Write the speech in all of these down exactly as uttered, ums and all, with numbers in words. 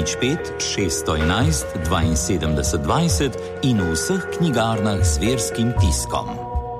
nič pet šeststo enajst dvainsedemdeset dvajset in v vseh knjigarnah z verskim tiskom.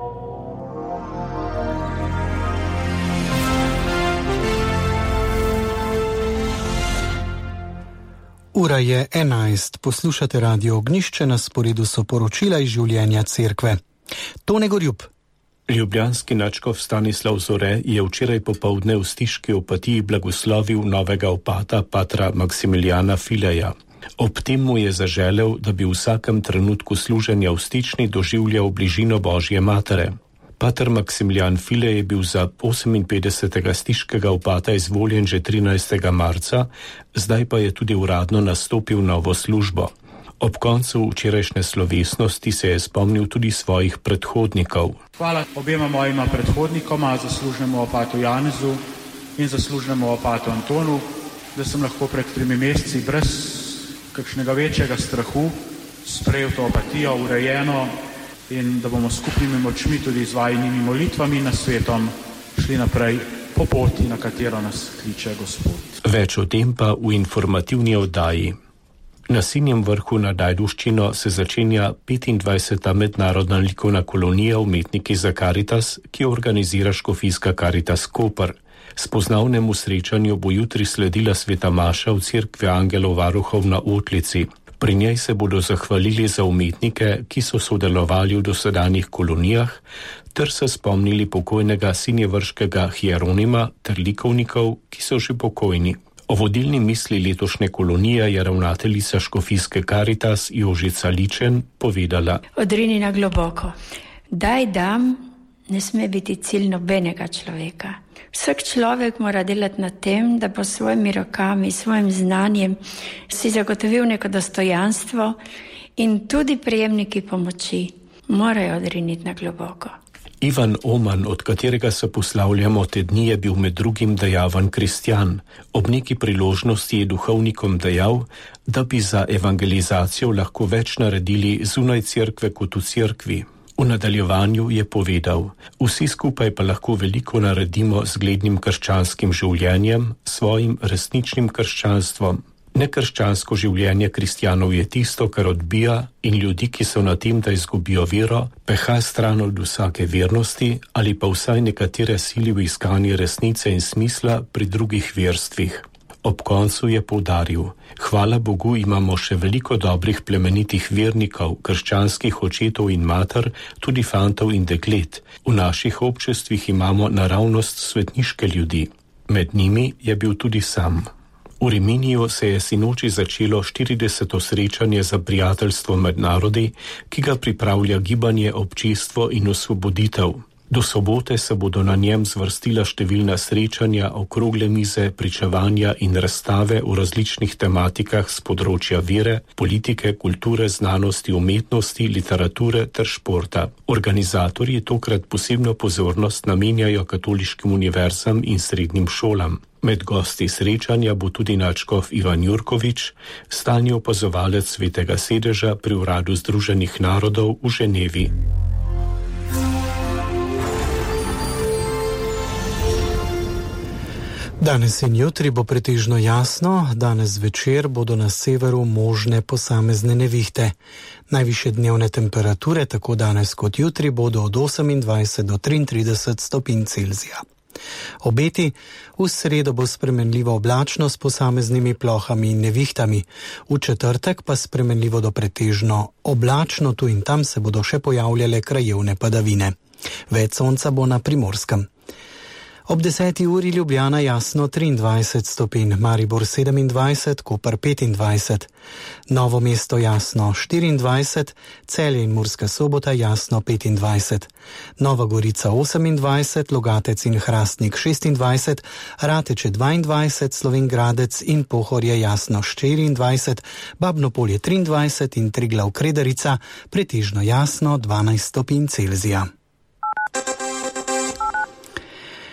Ura je enajst, poslušate Radio Ognjišče, na sporedu so poročila iz življenja cerkve. Tone Gorjup. Ljubljanski nadškof Stanislav Zore je včeraj popoldne v Stiški Opatiji blagoslovil novega opata patra Maksimilijana Fileja. Ob tem mu je zaželel, da bi v vsakem trenutku služenja v Stični doživljal bližino Božje matere. Pater Maksimilijan File je bil za oseminpetdesetega stiškega opata izvoljen že trinajstega marca, zdaj pa je tudi uradno nastopil novo službo. Ob koncu včerajšnje slovesnosti se je spomnil tudi svojih predhodnikov. Hvala obema mojima predhodnikoma, zaslužnemu opatu Janezu in zaslužnemu opatu Antonu, da sem lahko pred tremi meseci brez kakšnega večjega strahu sprejel to opatijo urejeno in da bomo skupnimi močmi tudi z vajnimi molitvami na svetom šli naprej po poti, na katero nas kliče Gospod. Več o tem pa v informativni oddaji. Na Sinjem vrhu nad Ajdovščino se začenja petindvajseta mednarodna likovna kolonija Umetniki za Karitas, ki jo organizira škofijska Karitas Koper. Spoznavnemu srečanju bo jutri sledila sveta maša v cerkvi Angelov varuhov na Otlici. Pri njej se bodo zahvalili za umetnike, ki so sodelovali v dosedanjih kolonijah, ter se spomnili pokojnega sinjevrškega hieronima ter likovnikov, ki so že pokojni. O vodilni misli letošnje kolonije je ravnateljica škofijske Karitas Jožica Ličen povedala. Odrini na globoko. Daj dam ne sme biti cilj nobenega človeka. Vsak človek mora delati na tem, da po svojimi rokami, svojim znanjem si zagotovil neko dostojanstvo in tudi prejemniki pomoči morajo odriniti na globoko. Ivan Oman, od katerega se poslavljamo te dni, je bil med drugim dejaven kristjan. Ob neki priložnosti je duhovnikom dejal, da bi za evangelizacijo lahko več naredili zunaj cerkve kot v cerkvi. V nadaljevanju je povedal, vsi skupaj pa lahko veliko naredimo z glednim krščanskim življenjem, svojim resničnim krščanstvom. Nekrščansko življenje kristjanov je tisto, kar odbija in ljudi, ki so na tem, da izgubijo vero, peha stran od vsake vernosti ali pa vsaj nekatere sili v iskanju resnice in smisla pri drugih verstvih. Ob koncu je poudaril, hvala Bogu imamo še veliko dobrih plemenitih vernikov, krščanskih očetov in mater, tudi fantov in deklet. V naših občestvih imamo naravnost svetniške ljudi. Med njimi je bil tudi sam. V Riminiju se je sinoči začelo štirideseto srečanje za prijateljstvo med narodi, ki ga pripravlja gibanje Občestvo in osvoboditev. Do sobote se bodo na njem zvrstila številna srečanja, okrogle mize, pričevanja in razstave v različnih tematikah z področja vere, politike, kulture, znanosti, umetnosti, literature ter športa. Organizatorji tokrat posebno pozornost namenjajo katoliškim univerzam in srednjim šolam. Med gosti srečanja bo tudi nadškof Ivan Jurkovič, stalni opazovalec Svetega sedeža pri Uradu Združenih narodov v Ženevi. Danes in jutri bo pretežno jasno, danes zvečer bodo na severu možne posamezne nevihte. Najvišje dnevne temperature tako danes kot jutri bodo od osemindvajset do triintrideset stopinj Celzija. Obeti: v sredo bo spremenljivo oblačno s posameznimi plohami in nevihtami, v četrtek pa spremenljivo do pretežno oblačno, tu in tam se bodo še pojavljale krajevne padavine. Več sonca bo na Primorskem. Ob deseti uri Ljubljana jasno triindvajset stopinj, Maribor sedemindvajset, Koper petindvajset, Novo mesto jasno štiriindvajset, Celje in Murska Sobota jasno petindvajset, Nova Gorica osemindvajset, Logatec in Hrastnik šestindvajset, Rateče dvaindvajset, Slovenj Gradec in Pohorje jasno štiriindvajset, Babno Polje triindvajset in Triglav Kredarica pretežno jasno dvanajst stopinj Celzija.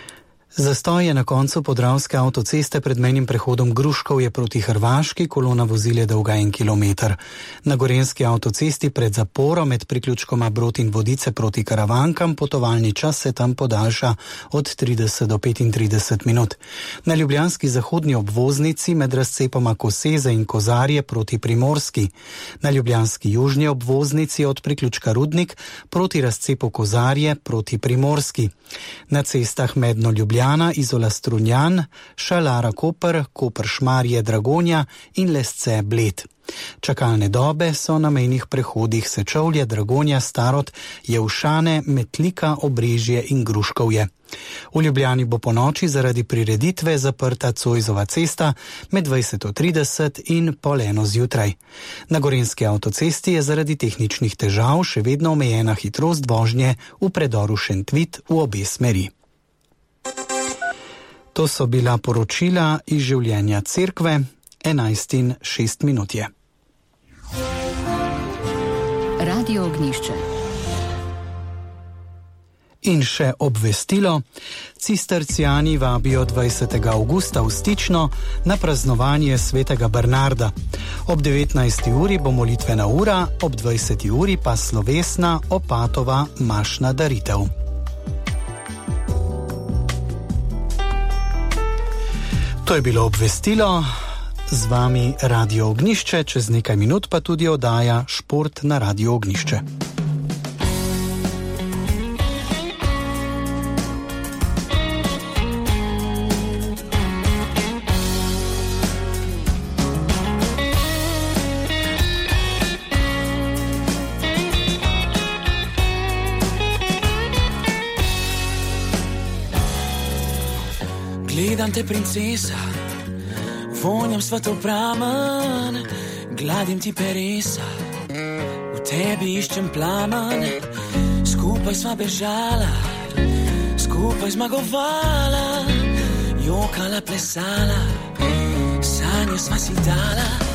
Zastoj je na koncu podravske avtoceste pred mejnim prehodom Gruškovje proti Hrvaški, kolona vozil je dolga en kilometer. Na gorenjski avtocesti pred zaporo med priključkoma Brod in Vodice proti Karavankam potovalni čas se tam podaljša od trideset do petintrideset minut. Na ljubljanski zahodni obvoznici med razcepoma Koseze in Kozarje proti Primorski. Na ljubljanski južni obvoznici od priključka Rudnik proti razcepu Kozarje proti Primorski. Na cestah Medno Ljubljana, Izola Strunjan, Šalara Koper, Koper Šmarje Dragonja in Lesce Bled. Čakalne dobe so na mejnih prehodih Sečovlje, Dragonja, Starod, Jevšane, Metlika, Obrežje in Gruškovje. V Ljubljani bo po noči zaradi prireditve zaprta Cojzova cesta med dvajset trideset in pol eno zjutraj. Na gorenjski avtocesti je zaradi tehničnih težav še vedno omejena hitrost vožnje v predoru Šentvit v obe smeri. To so bila poročila iz življenja cerkve, enajst in šest minut je. Radio Ognjišče. In še obvestilo. Cistercijani vabijo dvajsetega avgusta v Stično na praznovanje svetega Bernarda. Ob devetnajsti uri bo molitvena ura, ob dvajseti uri pa slovesna opatova mašna daritev. To je bilo obvestilo, z vami Radio Ognjišče, čez nekaj minut pa tudi oddaja Šport na Radio Ognjišče. Gledam te, princesa, vonjam svetov pramen, gladim ti peresa, v tebi iščem plamen. Skupaj sva bežala, skupaj zmagovala, jokala, plesala, sanje sva si dala.